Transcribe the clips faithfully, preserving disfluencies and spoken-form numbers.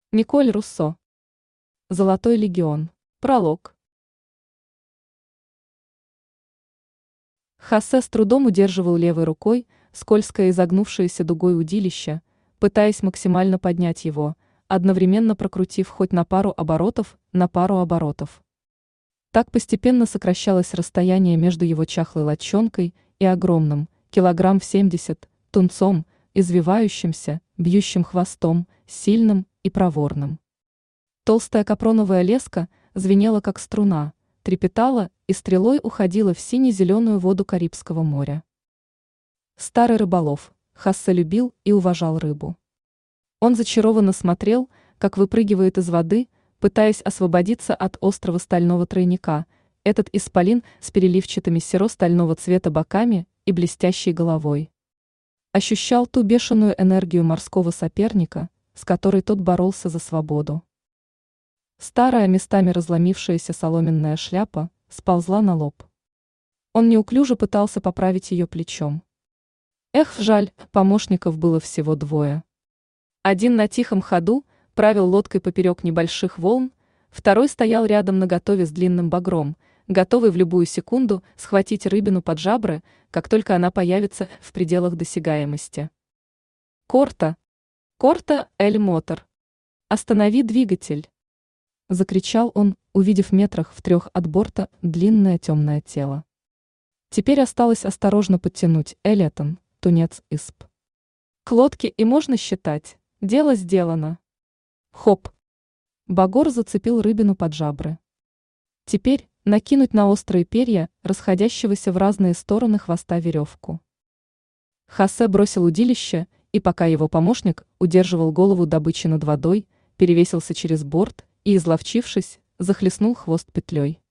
Николь Руссо. Золотой легион. Пролог. Хосе с трудом удерживал левой рукой скользкое изогнувшееся дугой удилище, пытаясь максимально поднять его, одновременно прокрутив хоть на пару оборотов, на пару оборотов. Так постепенно сокращалось расстояние между его чахлой лодчонкой и огромным, килограмм в семьдесят, тунцом, извивающимся, бьющим хвостом, сильным и проворным. Толстая капроновая леска звенела как струна, трепетала и стрелой уходила в сине-зеленую воду Карибского моря. Старый рыболов, Хосе любил и уважал рыбу. Он зачарованно смотрел, как выпрыгивает из воды, пытаясь освободиться от острого стального тройника, этот исполин с переливчатыми серо-стального цвета боками и блестящей головой. Ощущал ту бешеную энергию морского соперника, с которой тот боролся за свободу. Старая, местами разломившаяся соломенная шляпа сползла на лоб. Он неуклюже пытался поправить ее плечом. Эх, жаль, помощников было всего двое. Один на тихом ходу правил лодкой поперек небольших волн, второй стоял рядом наготове с длинным багром, готовый в любую секунду схватить рыбину под жабры, как только она появится в пределах досягаемости. «Корта! Корта, Эль Мотор! Останови двигатель!» — закричал он, увидев метрах в трех от борта длинное темное тело. Теперь осталось осторожно подтянуть Элетон, тунец Исп. К лодке и можно считать, дело сделано. Хоп! Багор зацепил рыбину под жабры. Теперь накинуть на острые перья расходящегося в разные стороны хвоста веревку. Хосе бросил удилище, и пока его помощник удерживал голову добычи над водой, перевесился через борт и, изловчившись, захлестнул хвост петлей.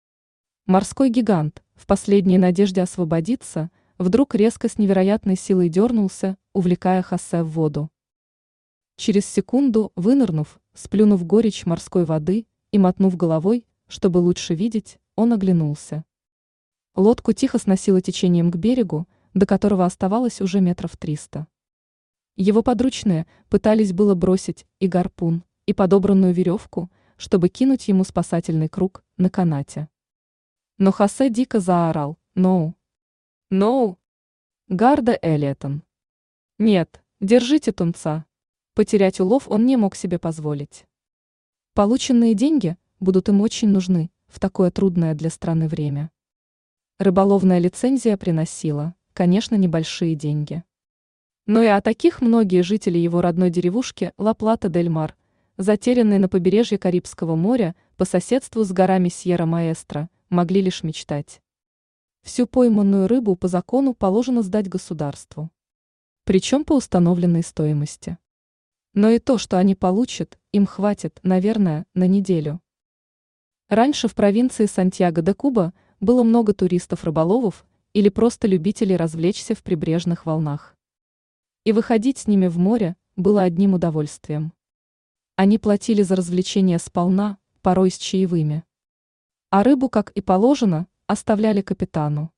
Морской гигант, в последней надежде освободиться, вдруг резко с невероятной силой дернулся, увлекая Хосе в воду. Через секунду, вынырнув, сплюнув горечь морской воды и мотнув головой, чтобы лучше видеть, он оглянулся. Лодку тихо сносило течением к берегу, до которого оставалось уже метров триста. Его подручные пытались было бросить и гарпун, и подобранную веревку, чтобы кинуть ему спасательный круг на канате. Но Хосе дико заорал: «Ноу! Ноу! Гарда Элетон! Нет, держите тунца!» Потерять улов он не мог себе позволить. Полученные деньги будут им очень нужны в такое трудное для страны время. Рыболовная лицензия приносила, конечно, небольшие деньги. Но и о таких многие жители его родной деревушки Ла-Плата-дель-Мар, затерянной на побережье Карибского моря по соседству с горами Сьерра-Маэстро, могли лишь мечтать. Всю пойманную рыбу по закону положено сдать государству. Причем по установленной стоимости. Но и то, что они получат, им хватит, наверное, на неделю. Раньше в провинции Сантьяго-де-Куба было много туристов-рыболовов или просто любителей развлечься в прибрежных волнах. И выходить с ними в море было одним удовольствием. Они платили за развлечения сполна, порой с чаевыми. А рыбу, как и положено, оставляли капитану.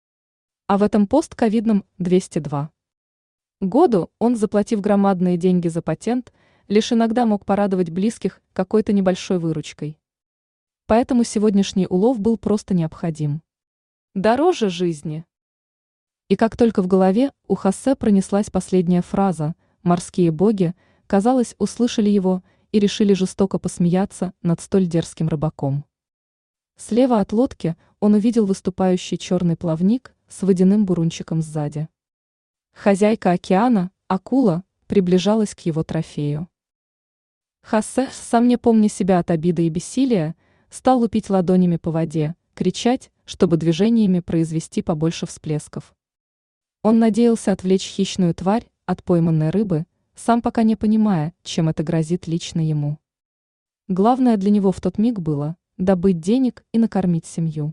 А в этом постковидном двести два году он, заплатив громадные деньги за патент, лишь иногда мог порадовать близких какой-то небольшой выручкой. Поэтому сегодняшний улов был просто необходим. Дороже жизни. И как только в голове у Хосе пронеслась последняя фраза, морские боги, казалось, услышали его и решили жестоко посмеяться над столь дерзким рыбаком. Слева от лодки он увидел выступающий черный плавник с водяным бурунчиком сзади. Хозяйка океана, акула, приближалась к его трофею. Хосе, сам не помня себя от обиды и бессилия, стал лупить ладонями по воде, кричать, чтобы движениями произвести побольше всплесков. Он надеялся отвлечь хищную тварь от пойманной рыбы, сам пока не понимая, чем это грозит лично ему. Главное для него в тот миг было добыть денег и накормить семью.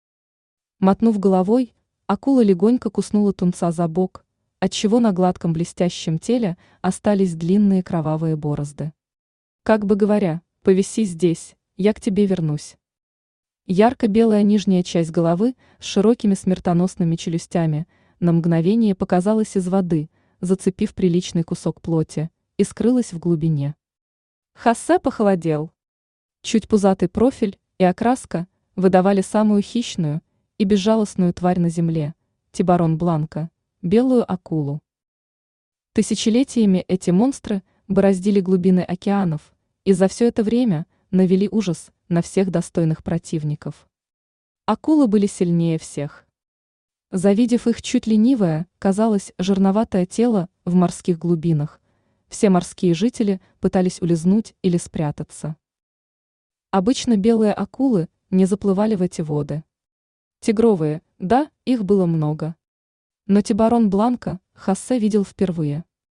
Мотнув головой, акула легонько куснула тунца за бок, отчего на гладком блестящем теле остались длинные кровавые борозды. Как бы говоря, повиси здесь, я к тебе вернусь. Ярко-белая нижняя часть головы с широкими смертоносными челюстями на мгновение показалась из воды, зацепив приличный кусок плоти, и скрылась в глубине. Хосе похолодел. Чуть пузатый профиль и окраска выдавали самую хищную и безжалостную тварь на земле – Тибарон Бланка, белую акулу. Тысячелетиями эти монстры бороздили глубины океанов и за все это время навели ужас на всех достойных противников. Акулы были сильнее всех. Завидев их чуть ленивое, казалось, жирноватое тело в морских глубинах, все морские жители пытались улизнуть или спрятаться. Обычно белые акулы не заплывали в эти воды. Тигровые, да, их было много. Но Тибарон Бланка Хосе видел впервые.